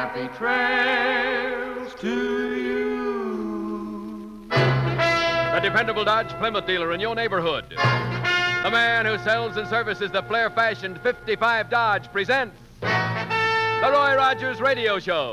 happy trails to you. The dependable Dodge Plymouth dealer in your neighborhood. The man who sells and services the flair-fashioned 55 Dodge presents the Roy Rogers Radio Show.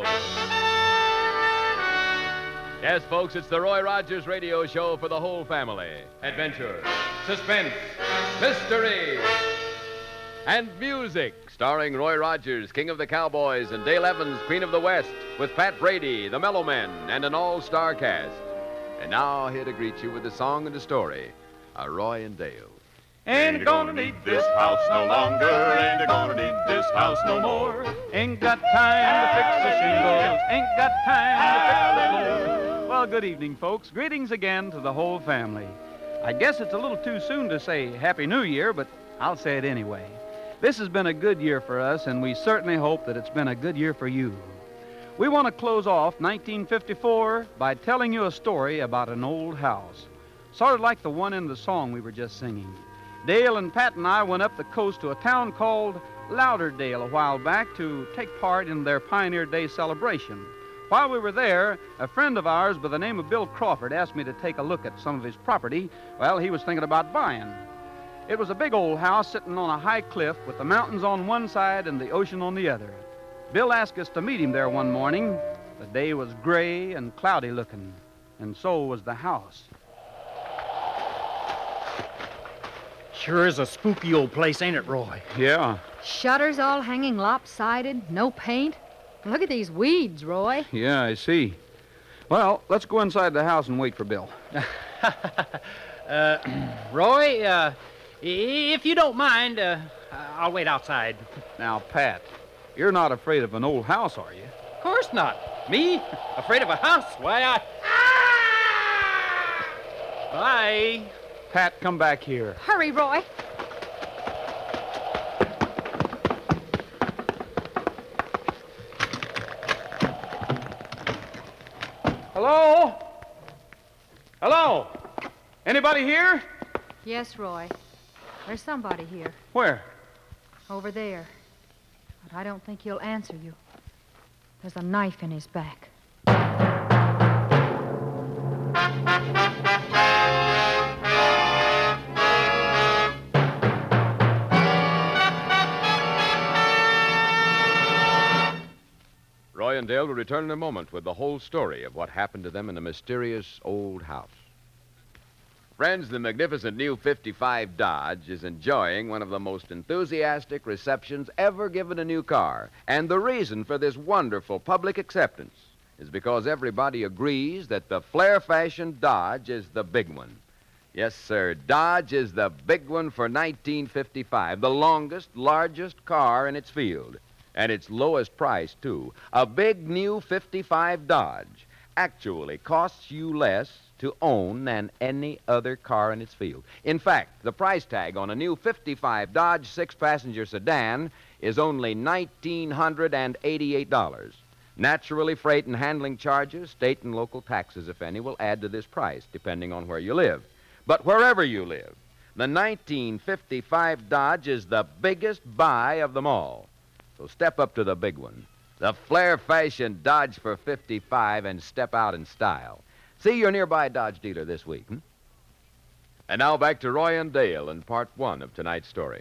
Yes, folks, it's the Roy Rogers Radio Show for the whole family. Adventure, suspense, mystery, and music. Starring Roy Rogers, King of the Cowboys, and Dale Evans, Queen of the West, with Pat Brady, the Mellow Men, and an all-star cast. And now, here to greet you with a song and a story, are Roy and Dale. Ain't gonna need this house no longer. Ain't gonna need this house no more. Ain't got time to fix the shingles. Ain't got time to fix the floor. Well, good evening, folks. Greetings again to the whole family. I guess it's a little too soon to say Happy New Year, but I'll say it anyway. This has been a good year for us, and we certainly hope that it's been a good year for you. We want to close off 1954 by telling you a story about an old house, sort of like the one in the song we were just singing. Dale and Pat and I went up the coast to a town called Lauderdale a while back to take part in their Pioneer Day celebration. While we were there, a friend of ours by the name of Bill Crawford asked me to take a look at some of his property. Well, he was thinking about buying. It was a big old house sitting on a high cliff with the mountains on one side and the ocean on the other. Bill asked us to meet him there one morning. The day was gray and cloudy looking, and so was the house. Sure is a spooky old place, ain't it, Roy? Yeah. Shutters all hanging lopsided, no paint. Look at these weeds, Roy. Yeah, I see. Well, let's go inside the house and wait for Bill. Roy, if you don't mind, I'll wait outside. Now, Pat, you're not afraid of an old house, are you? Of course not. Me? Afraid of a house? Why, Bye. Pat, come back here. Hurry, Roy. Hello? Hello? Anybody here? Yes, Roy. There's somebody here. Where? Over there. But I don't think he'll answer you. There's a knife in his back. Roy and Dale will return in a moment with the whole story of what happened to them in the mysterious old house. Friends, the magnificent new 55 Dodge is enjoying one of the most enthusiastic receptions ever given a new car. And the reason for this wonderful public acceptance is because everybody agrees that the flair-fashioned Dodge is the big one. Yes, sir, Dodge is the big one for 1955, the longest, largest car in its field. And its lowest price, too. A big new 55 Dodge actually costs you less to own than any other car in its field. In fact, the price tag on a new 55 Dodge six-passenger sedan is only $1,988. Naturally, freight and handling charges, state and local taxes, if any, will add to this price, depending on where you live. But wherever you live, the 1955 Dodge is the biggest buy of them all. So step up to the big one, the flair-fashioned Dodge for 55, and step out in style. See your nearby Dodge dealer this week. And now back to Roy and Dale in part one of tonight's story.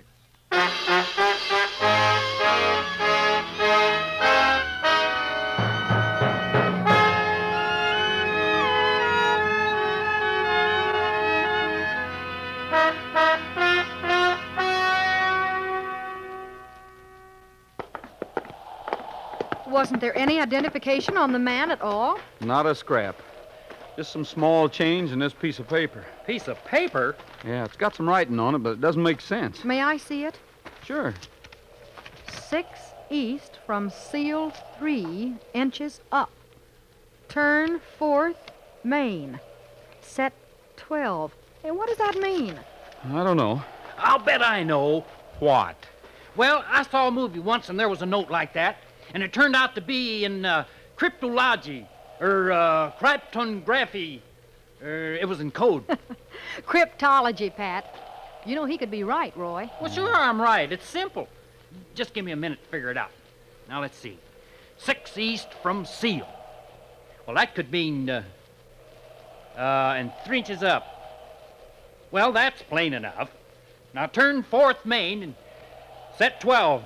Wasn't there any identification on the man at all? Not a scrap. Just some small change in this piece of paper. Piece of paper? Yeah, it's got some writing on it, but it doesn't make sense. May I see it? Sure. 6 east from seal 3 inches up. Turn 4th main. Set 12. Hey, what does that mean? I don't know. I'll bet I know. What? Well, I saw a movie once and there was a note like that, and it turned out to be in cryptology, or cryptography. It was in code. Cryptology, Pat. You know, he could be right, Roy. Well, sure I'm right. It's simple. Just give me a minute to figure it out. Now, let's see. 6 east from Seal. Well, that could mean, and 3 inches up. Well, that's plain enough. Now turn 4th main and set 12.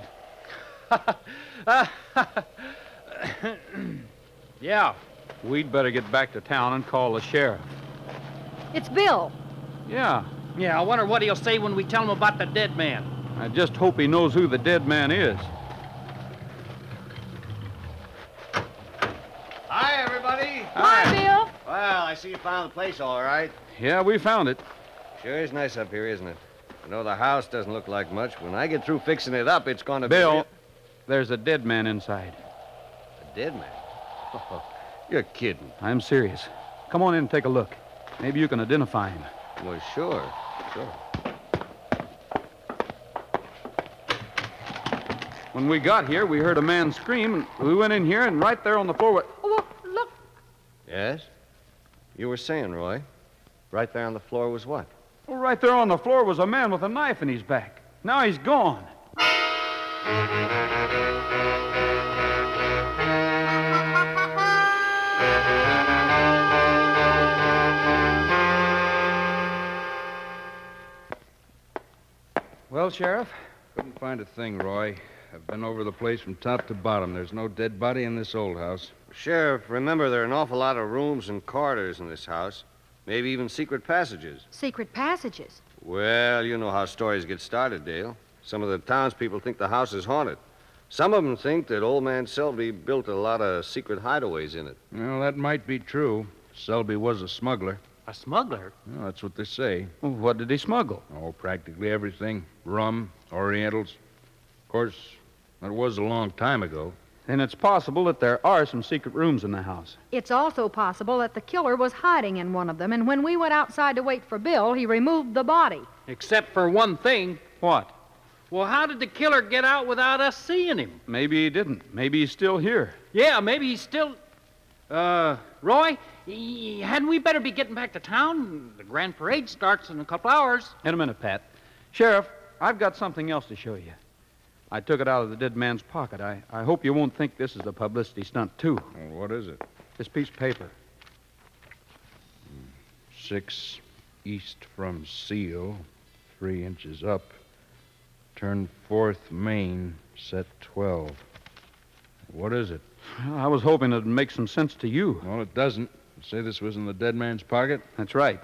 Yeah. We'd better get back to town and call the sheriff. It's Bill. Yeah. Yeah, I wonder what he'll say when we tell him about the dead man. I just hope he knows who the dead man is. Hi, everybody. Hi, Bill. Well, I see you found the place all right. Yeah, we found it. Sure is nice up here, isn't it? I know the house doesn't look like much. When I get through fixing it up, it's going to be... Bill, there's a dead man inside. A dead man? Oh, you're kidding. I'm serious. Come on in and take a look. Maybe you can identify him. Well, sure. When we got here, we heard a man scream, and we went in here, and right there on the floor... Oh, look. Yes? You were saying, Roy, right there on the floor was what? Well, right there on the floor was a man with a knife in his back. Now he's gone. Well, Sheriff? Couldn't find a thing, Roy. I've been over the place from top to bottom. There's no dead body in this old house. Sheriff, remember there are an awful lot of rooms and corridors in this house. Maybe even secret passages. Secret passages. Well, you know how stories get started, Dale. Some of the townspeople think the house is haunted. Some of them think that old man Selby built a lot of secret hideaways in it. Well, that might be true. Selby was a smuggler. A smuggler? Well, that's what they say. Well, what did he smuggle? Oh, practically everything. Rum, Orientals. Of course, that was a long time ago. Then it's possible that there are some secret rooms in the house. It's also possible that the killer was hiding in one of them, and when we went outside to wait for Bill, he removed the body. Except for one thing. What? Well, how did the killer get out without us seeing him? Maybe he didn't. Maybe he's still here. Yeah, maybe he's still... Roy, hadn't we better be getting back to town? The grand parade starts in a couple hours. In a minute, Pat. Sheriff, I've got something else to show you. I took it out of the dead man's pocket. I hope you won't think this is a publicity stunt, too. Well, what is it? This piece of paper. 6 east from Seal, 3 inches up. Turn 4th main, set 12. What is it? Well, I was hoping it'd make some sense to you. Well, it doesn't. You say this was in the dead man's pocket? That's right.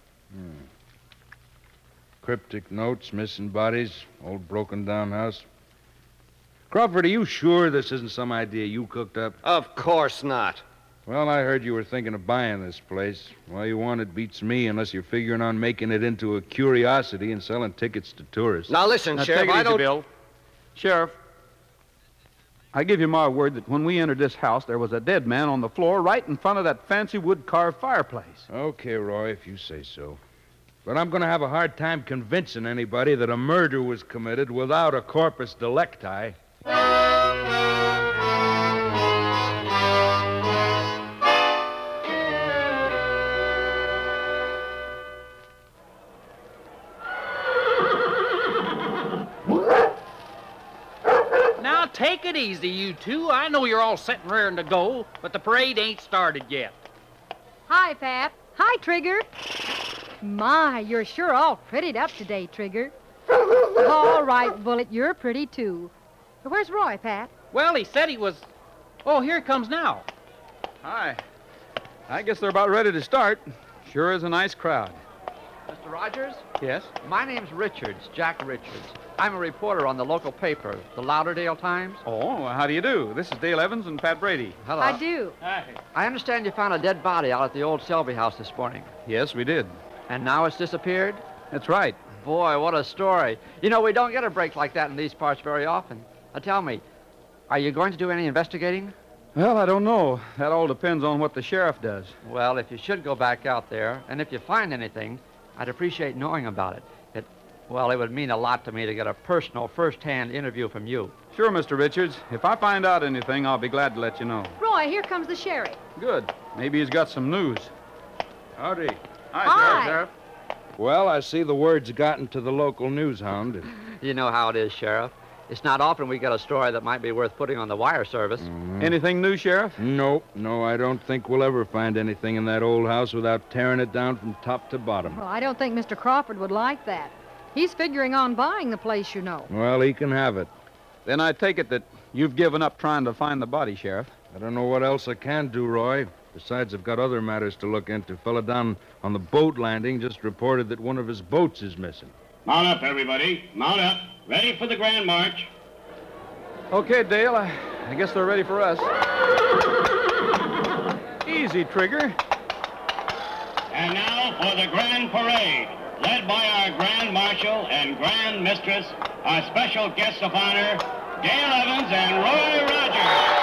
Cryptic notes, missing bodies, old broken-down house. Crawford, are you sure this isn't some idea you cooked up? Of course not. Well, I heard you were thinking of buying this place. Why you want it beats me, unless you're figuring on making it into a curiosity and selling tickets to tourists. Now, listen, Now, Sheriff, take it I easy, don't... Bill. Sheriff, I give you my word that when we entered this house, there was a dead man on the floor right in front of that fancy wood-carved fireplace. Okay, Roy, if you say so. But I'm going to have a hard time convincing anybody that a murder was committed without a corpus delicti. Now, take it easy, you two. I know you're all set and raring to go, but the parade ain't started yet. Hi, Pap. Hi, Trigger. My, you're sure all prettied up today, Trigger. All right, Bullet, you're pretty, too. Where's Roy, Pat? Well, he said he was... Oh, here he comes now. Hi. I guess they're about ready to start. Sure is a nice crowd. Mr. Rogers? Yes? My name's Richards, Jack Richards. I'm a reporter on the local paper, the Lauderdale Times. Oh, how do you do? This is Dale Evans and Pat Brady. Hello. I do. Hi. I understand you found a dead body out at the old Selby house this morning. Yes, we did. And now it's disappeared? That's right. Boy, what a story. You know, we don't get a break like that in these parts very often. Now, tell me, are you going to do any investigating? Well, I don't know. That all depends on what the sheriff does. Well, if you should go back out there, and if you find anything, I'd appreciate knowing about it. It would mean a lot to me to get a personal, first-hand interview from you. Sure, Mr. Richards. If I find out anything, I'll be glad to let you know. Roy, here comes the sheriff. Good. Maybe he's got some news. Howdy. Hi. Sheriff. Well, I see the word's gotten to the local news hound. You know how it is, Sheriff. It's not often we get a story that might be worth putting on the wire service. Anything new, Sheriff? No, I don't think we'll ever find anything in that old house without tearing it down from top to bottom. Well, I don't think Mr. Crawford would like that. He's figuring on buying the place, you know. Well, he can have it. Then I take it that you've given up trying to find the body, Sheriff. I don't know what else I can do, Roy. Besides, I've got other matters to look into. Fella down on the boat landing just reported that one of his boats is missing. Mount up, everybody. Mount up. Ready for the grand march. Okay, Dale, I guess they're ready for us. Easy, Trigger. And now for the grand parade, led by our grand marshal and grand mistress, our special guests of honor, Dale Evans and Roy Rogers.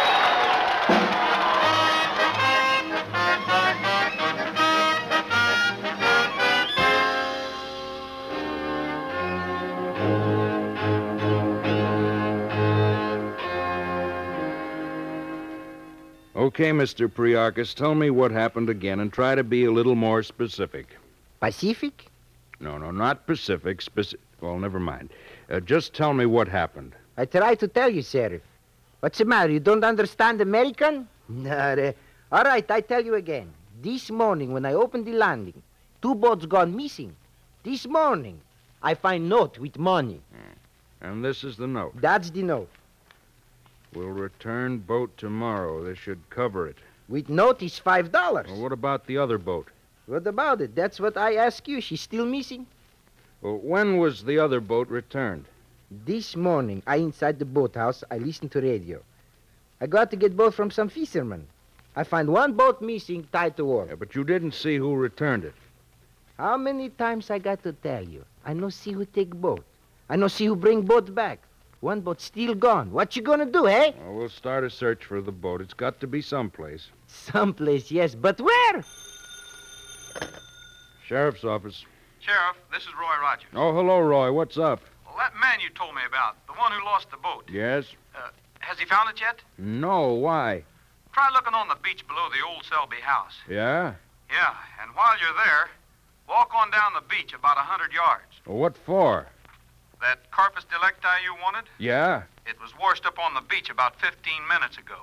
Okay, Mr. Priarchus, tell me what happened again and try to be a little more specific. Pacific? No, not Pacific. Well, never mind. Just tell me what happened. I try to tell you, Sheriff. What's the matter? You don't understand American? No. All right, I tell you again. This morning, when I opened the landing, 2 boats gone missing. This morning, I find note with money. And this is the note. That's the note. We'll return boat tomorrow. This should cover it. With note is $5. Well, what about the other boat? What about it? That's what I ask you. She's still missing? Well, when was the other boat returned? This morning, I inside the boathouse, I listen to radio. I got to get boat from some fishermen. I find 1 boat missing tied to wharf. Yeah, but you didn't see who returned it. How many times I got to tell you? I no see who take boat. I no see who bring boat back. 1 boat still gone. What you gonna do, eh? Well, we'll start a search for the boat. It's got to be someplace. Someplace, yes, but where? Sheriff's office. Sheriff, this is Roy Rogers. Oh, hello, Roy. What's up? Well, that man you told me about, the one who lost the boat. Yes? Has he found it yet? No, why? Try looking on the beach below the old Selby house. Yeah? Yeah, and while you're there, walk on down the beach about 100 yards. Well, what for? That Carpus Delecti you wanted? Yeah? It was washed up on the beach about 15 minutes ago.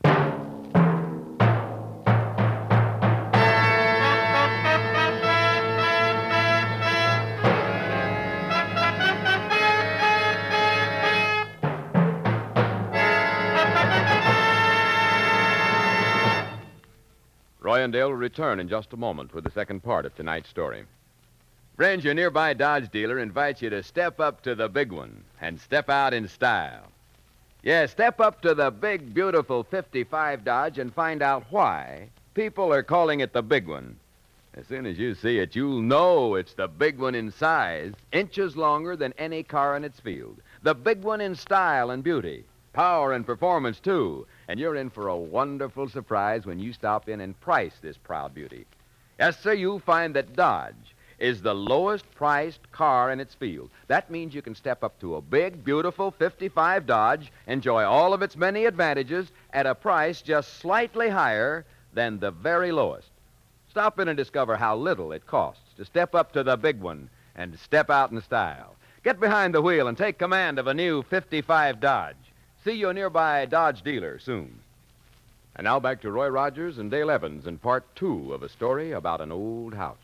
Roy and Dale will return in just a moment with the second part of tonight's story. Friends, your nearby Dodge dealer invites you to step up to the big one and step out in style. Yes, step up to the big, beautiful 55 Dodge and find out why people are calling it the big one. As soon as you see it, you'll know it's the big one in size, inches longer than any car in its field. The big one in style and beauty, power and performance, too. And you're in for a wonderful surprise when you stop in and price this proud beauty. Yes, sir, you'll find that Dodge is the lowest priced car in its field. That means you can step up to a big, beautiful 55 Dodge, enjoy all of its many advantages at a price just slightly higher than the very lowest. Stop in and discover how little it costs to step up to the big one and step out in style. Get behind the wheel and take command of a new 55 Dodge. See your nearby Dodge dealer soon. And now back to Roy Rogers and Dale Evans in part 2 of a story about an old house.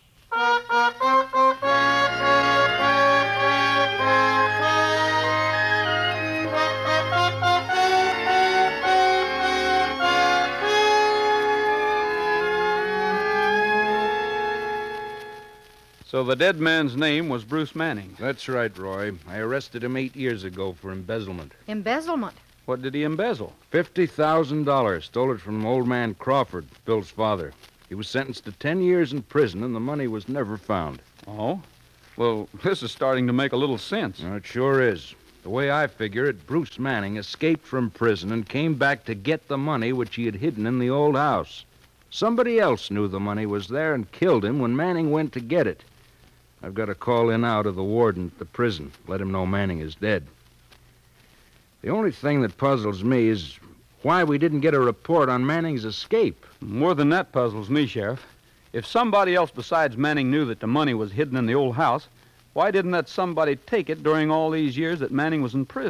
So the dead man's name was Bruce Manning. That's right, Roy. I arrested him 8 years ago for embezzlement. Embezzlement? What did he embezzle? $50,000. Stole it from old man Crawford, Bill's father. He was sentenced to 10 years in prison, and the money was never found. Oh? Well, this is starting to make a little sense. It sure is. The way I figure it, Bruce Manning escaped from prison and came back to get the money which he had hidden in the old house. Somebody else knew the money was there and killed him when Manning went to get it. I've got to call in out of the warden at the prison, let him know Manning is dead. The only thing that puzzles me is why we didn't get a report on Manning's escape. More than that puzzles me, Sheriff. If somebody else besides Manning knew that the money was hidden in the old house, why didn't that somebody take it during all these years that Manning was in prison?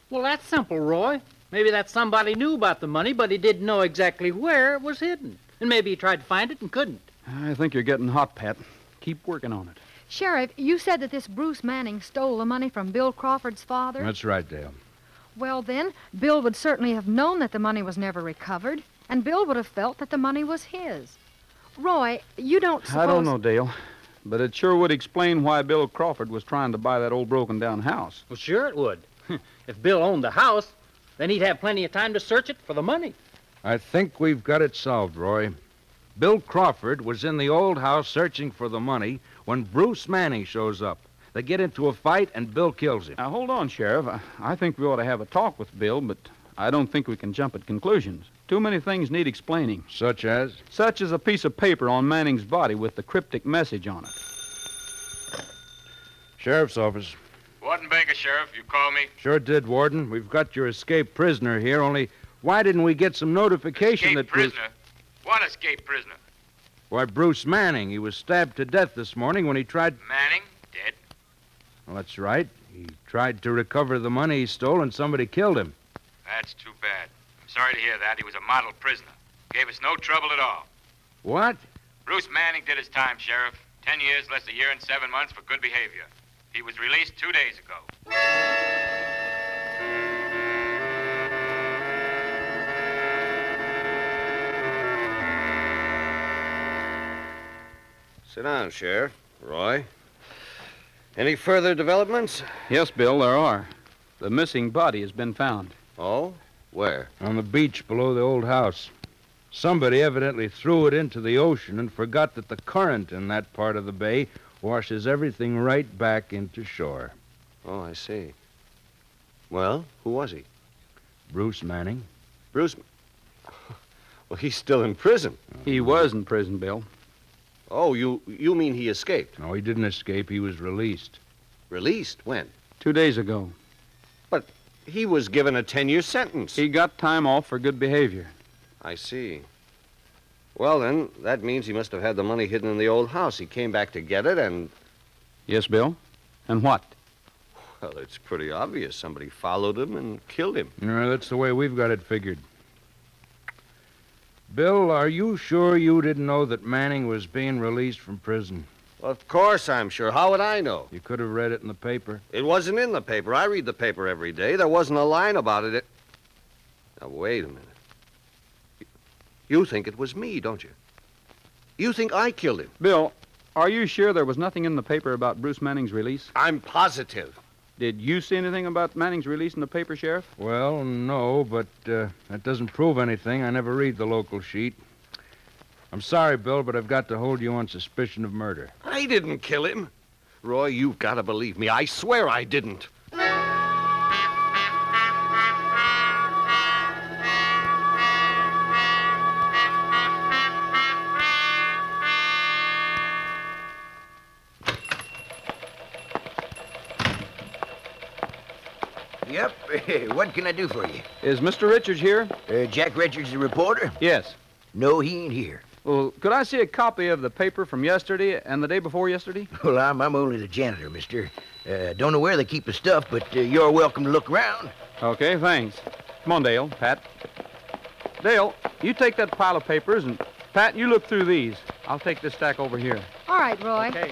Well, that's simple, Roy. Maybe that somebody knew about the money, but he didn't know exactly where it was hidden. And maybe he tried to find it and couldn't. I think you're getting hot, Pat. Keep working on it. Sheriff, you said that this Bruce Manning stole the money from Bill Crawford's father? That's right, Dale. Well, then, Bill would certainly have known that the money was never recovered, and Bill would have felt that the money was his. Roy, you don't suppose... I don't know, Dale. But it sure would explain why Bill Crawford was trying to buy that old broken-down house. Well, sure it would. If Bill owned the house, then he'd have plenty of time to search it for the money. I think we've got it solved, Roy. Bill Crawford was in the old house searching for the money when Bruce Manning shows up. They get into a fight, and Bill kills him. Now, hold on, Sheriff. I think we ought to have a talk with Bill, but I don't think we can jump at conclusions. Too many things need explaining. Such as? Such as a piece of paper on Manning's body with the cryptic message on it. Sheriff's office. Warden Baker, Sheriff, you call me? Sure did, Warden. We've got your escaped prisoner here, only why didn't we get some notification Escaped prisoner? What escaped prisoner? Why, Bruce Manning. He was stabbed to death this morning when he tried... Manning? Dead? Well, that's right. He tried to recover the money he stole, and somebody killed him. That's too bad. I'm sorry to hear that. He was a model prisoner. Gave us no trouble at all. What? Bruce Manning did his time, Sheriff. 10 years, less a year and 7 months for good behavior. He was released 2 days ago. Sit down, Sheriff. Roy. Any further developments? Yes, Bill, there are. The missing body has been found. Oh? Where? On the beach below the old house. Somebody evidently threw it into the ocean and forgot that the current in that part of the bay washes everything right back into shore. Oh, I see. Well, who was he? Bruce Manning. Bruce? Well, he's still in prison. He was in prison, Bill. Oh, you mean he escaped? No, he didn't escape. He was released. Released? When? 2 days ago. But he was given a 10-year sentence. He got time off for good behavior. I see. Well, then, that means he must have had the money hidden in the old house. He came back to get it and... Yes, Bill? And what? Well, it's pretty obvious. Somebody followed him and killed him. No, that's the way we've got it figured. Bill, are you sure you didn't know that Manning was being released from prison? Well, of course I'm sure. How would I know? You could have read it in the paper. It wasn't in the paper. I read the paper every day. There wasn't a line about it. Now, wait a minute. You think it was me, don't you? You think I killed him? Bill, are you sure there was nothing in the paper about Bruce Manning's release? I'm positive. Did you see anything about Manning's release in the paper, Sheriff? Well, no, but that doesn't prove anything. I never read the local sheet. I'm sorry, Bill, but I've got to hold you on suspicion of murder. I didn't kill him. Roy, you've got to believe me. I swear I didn't. Yep. What can I do for you? Is Mr. Richards here? Jack Richards, the reporter? Yes. No, he ain't here. Well, could I see a copy of the paper from yesterday and the day before yesterday? Well, I'm only the janitor, mister. Don't know where they keep the stuff, but you're welcome to look around. Okay, thanks. Come on, Dale, Pat. Dale, you take that pile of papers, and Pat, you look through these. I'll take this stack over here. All right, Roy. Okay.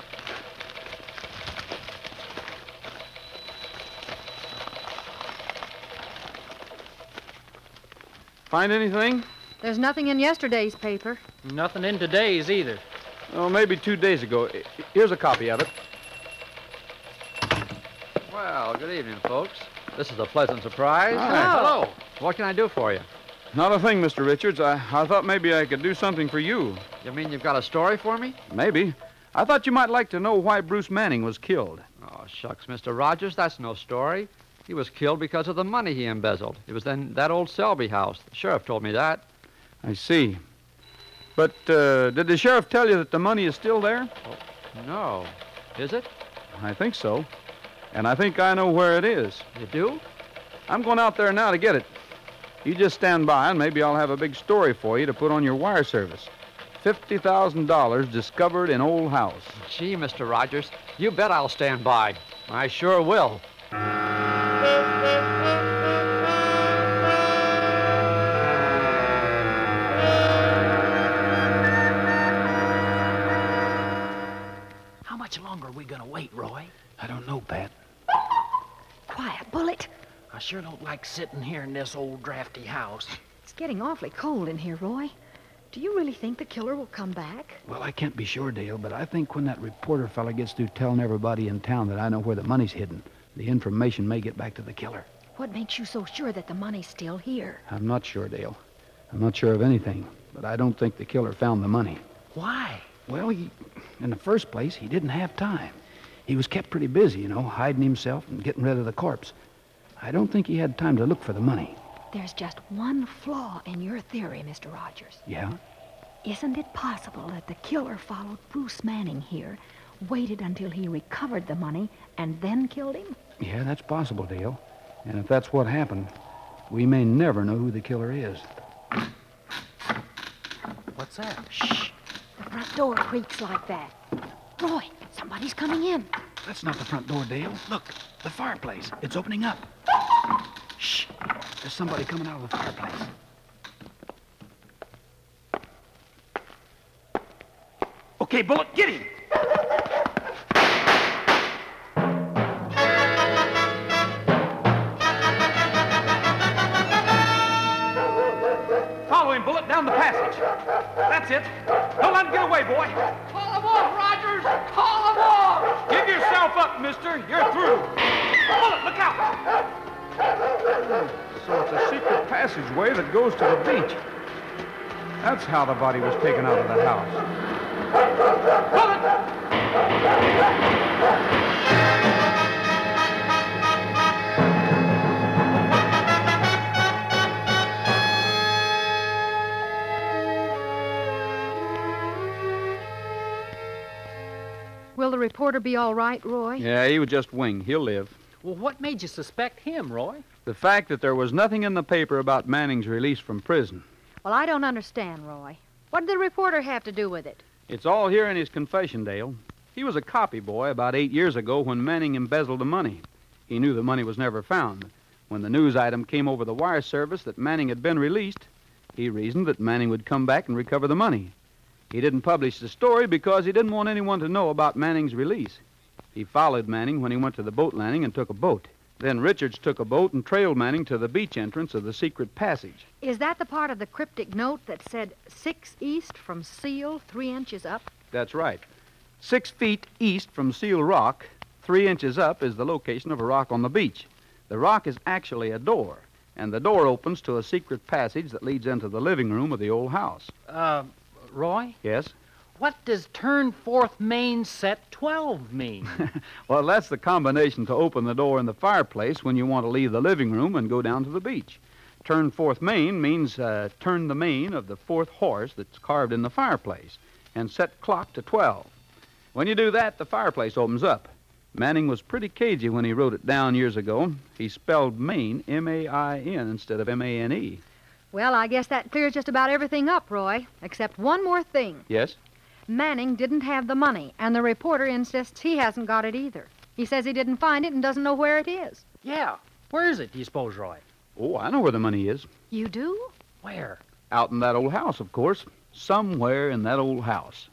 Find anything? There's nothing in yesterday's paper. Nothing in today's either. Oh, maybe 2 days ago. Here's a copy of it. Well, good evening, folks. This is a pleasant surprise. Hi. Hello. What can I do for you? Not a thing, Mr. Richards. I thought maybe I could do something for you. You mean you've got a story for me? Maybe. I thought you might like to know why Bruce Manning was killed. Oh, shucks, Mr. Rogers, that's no story. He was killed because of the money he embezzled. It was in that old Selby house. The sheriff told me that. I see. But did the sheriff tell you that the money is still there? Oh, no. Is it? I think so. And I think I know where it is. You do? I'm going out there now to get it. You just stand by, and maybe I'll have a big story for you to put on your wire service. $50,000 discovered in old house. Gee, Mr. Rogers, you bet I'll stand by. I sure will. Bullet. I sure don't like sitting here in this old drafty house. It's getting awfully cold in here, Roy. Do you really think the killer will come back? Well, I can't be sure, Dale, but I think when that reporter fella gets through telling everybody in town that I know where the money's hidden, the information may get back to the killer. What makes you so sure that the money's still here? I'm not sure, Dale. I'm not sure of anything, but I don't think the killer found the money. Why? Well, in the first place, he didn't have time. He was kept pretty busy, hiding himself and getting rid of the corpse. I don't think he had time to look for the money. There's just one flaw in your theory, Mr. Rogers. Yeah? Isn't it possible that the killer followed Bruce Manning here, waited until he recovered the money, and then killed him? Yeah, that's possible, Dale. And if that's what happened, we may never know who the killer is. What's that? Shh! The front door creaks like that. Roy, somebody's coming in. That's not the front door, Dale. Look, the fireplace. It's opening up. Shh! There's somebody coming out of the fireplace. Okay, Bullet, get him! Follow him, Bullet, down the passage. That's it. Don't let him get away, boy. Call him off, Rogers! Call him off! Give yourself up, mister. You're through. Bullet, look out! So it's a secret passageway that goes to the beach. That's how the body was taken out of the house. Bullet! Will the reporter be all right, Roy? Yeah, he was just winged. He'll live. Well, what made you suspect him, Roy? The fact that there was nothing in the paper about Manning's release from prison. Well, I don't understand, Roy. What did the reporter have to do with it? It's all here in his confession, Dale. He was a copy boy about 8 years ago when Manning embezzled the money. He knew the money was never found. When the news item came over the wire service that Manning had been released, he reasoned that Manning would come back and recover the money. He didn't publish the story because he didn't want anyone to know about Manning's release. He followed Manning when he went to the boat landing and took a boat. Then Richards took a boat and trailed Manning to the beach entrance of the secret passage. Is that the part of the cryptic note that said 6 east from Seal, 3 inches up? That's right. 6 feet east from Seal Rock, 3 inches up, is the location of a rock on the beach. The rock is actually a door, and the door opens to a secret passage that leads into the living room of the old house. Roy? Yes? What does turn 4th main set 12 mean? Well, that's the combination to open the door in the fireplace when you want to leave the living room and go down to the beach. Turn 4th main means turn the mane of the 4th horse that's carved in the fireplace and set clock to 12. When you do that, the fireplace opens up. Manning was pretty cagey when he wrote it down years ago. He spelled Maine, M-A-I-N, instead of M-A-N-E. Well, I guess that clears just about everything up, Roy, except one more thing. Yes? Manning didn't have the money, and the reporter insists he hasn't got it either. He says he didn't find it and doesn't know where it is. Yeah. Where is it, do you suppose, Roy? Oh, I know where the money is. You do? Where? Out in that old house, of course. Somewhere in that old house.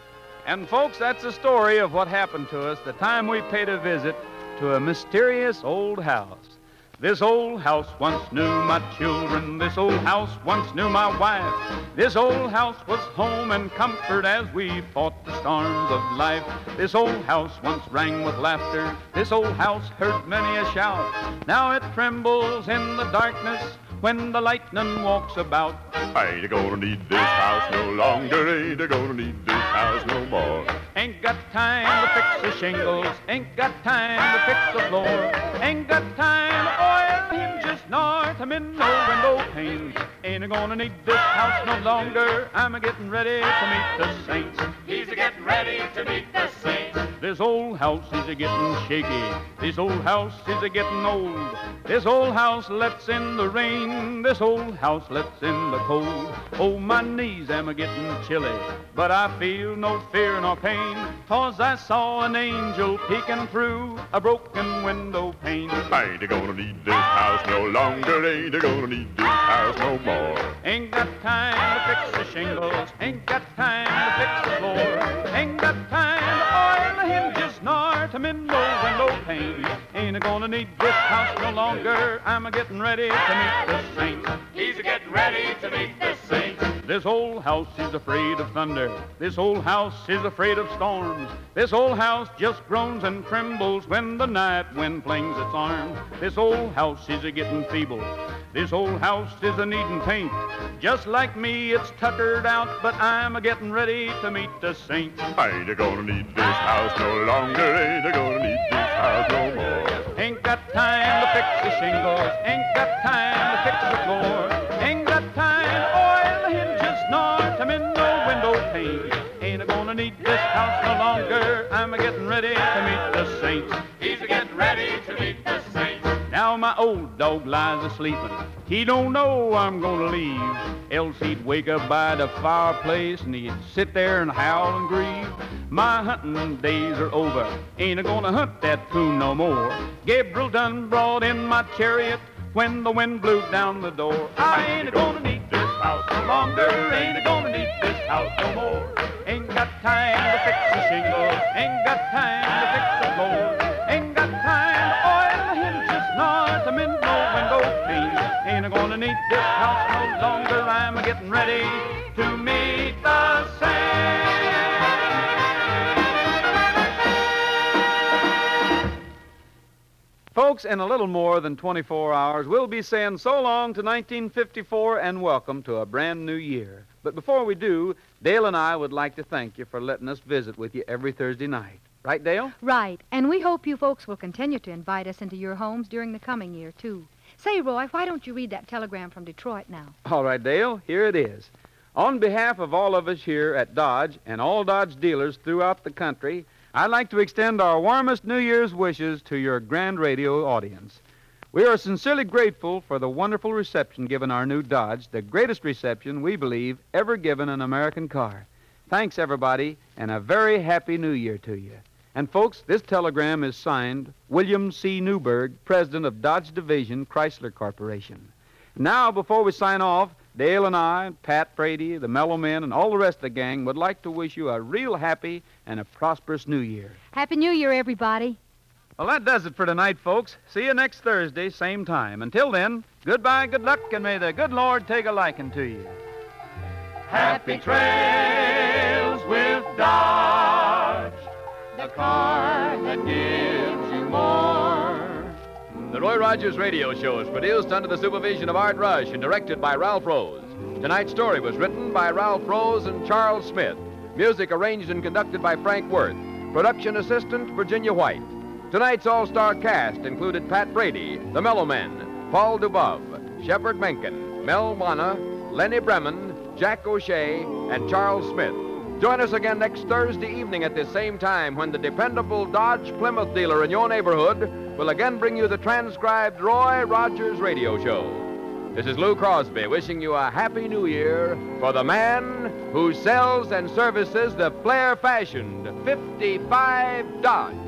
And, folks, that's the story of what happened to us the time we paid a visit to a mysterious old house. This old house once knew my children. This old house once knew my wife. This old house was home and comfort as we fought the storms of life. This old house once rang with laughter. This old house heard many a shout. Now it trembles in the darkness when the lightning walks about. I ain't gonna need this house no longer. Ain't gonna need this house no more. Ain't got time to fix the shingles. Ain't got time to fix the floor. Ain't got time to oil hinges nor to mend no window panes. Ain't gonna need this house no longer. I'm a-getting ready to meet the saints. He's a-getting ready to meet the saints. This old house is a-getting shaky. This old house is a-getting old. This old house lets in the rain. This old house lets in the cold. Oh, my knees am a-getting chilly, but I feel no fear nor pain, 'cause I saw an angel peeking through a broken window pane. I ain't gonna need this house no longer. Ain't gonna need this house no more. Ain't got time to fix the shingles. Ain't got time to fix the floor. Ain't got time to oil the hinges nor to mend no window pane. Ain't Ain't gonna need this house no longer. I'm a-getting ready to meet the saints. He's a-getting ready to meet the saints. This old house is afraid of thunder. This old house is afraid of storms. This old house just groans and trembles when the night wind flings its arms. This old house is a-getting feeble. This old house is a-needing paint. Just like me, it's tuckered out, but I'm a-getting ready to meet the saints. I ain't gonna need this house no longer. Ain't gonna need this house no more. Ain't got time to fix the shingles. Ain't got time to fix the floor. Ain't got time to oil the hinges nor to mend no window pane. Ain't gonna need this house no longer. I'm a-getting ready to meet the saints. He's a-getting ready to meet the saints. Now my old dog lies a-sleepin'. He don't know I'm gonna leave. Else he'd wake up by the fireplace and he'd sit there and howl and grieve. My hunting days are over. Ain't gonna hunt that coon no more. Gabriel done brought in my chariot when the wind blew down the door. I ain't gonna need this house no longer. Ain't gonna need this house no more. Ain't got time to fix the shingles. Ain't got time to fix the floor. Ain't got time to oil the hinges nor to mend no window pane. Ain't gonna need this house no longer. I'm a-getting ready to meet the saints. Folks, in a little more than 24 hours, we'll be saying so long to 1954 and welcome to a brand new year. But before we do, Dale and I would like to thank you for letting us visit with you every Thursday night. Right, Dale? Right. And we hope you folks will continue to invite us into your homes during the coming year, too. Say, Roy, why don't you read that telegram from Detroit now? All right, Dale, here it is. On behalf of all of us here at Dodge and all Dodge dealers throughout the country, I'd like to extend our warmest New Year's wishes to your grand radio audience. We are sincerely grateful for the wonderful reception given our new Dodge, the greatest reception, we believe, ever given an American car. Thanks, everybody, and a very happy New Year to you. And, folks, this telegram is signed William C. Newberg, President of Dodge Division, Chrysler Corporation. Now, before we sign off, Dale and I, Pat Brady, the Mellow Men, and all the rest of the gang would like to wish you a real happy and a prosperous New Year. Happy New Year, everybody. Well, that does it for tonight, folks. See you next Thursday, same time. Until then, goodbye, good luck, and may the good Lord take a liking to you. Happy trails with Dodge, the car that gives you more. The Roy Rogers Radio Show is produced under the supervision of Art Rush and directed by Ralph Rose. Tonight's story was written by Ralph Rose and Charles Smith. Music arranged and conducted by Frank Worth. Production assistant, Virginia White. Tonight's all-star cast included Pat Brady, the Mellow Men, Paul Dubov, Shepard Menken, Mel Wanna, Lenny Bremen, Jack O'Shea, and Charles Smith. Join us again next Thursday evening at this same time when the dependable Dodge Plymouth dealer in your neighborhood will again bring you the transcribed Roy Rogers Radio Show. This is Lou Crosby wishing you a Happy New Year for the man who sells and services the flare-fashioned 55 Dodge.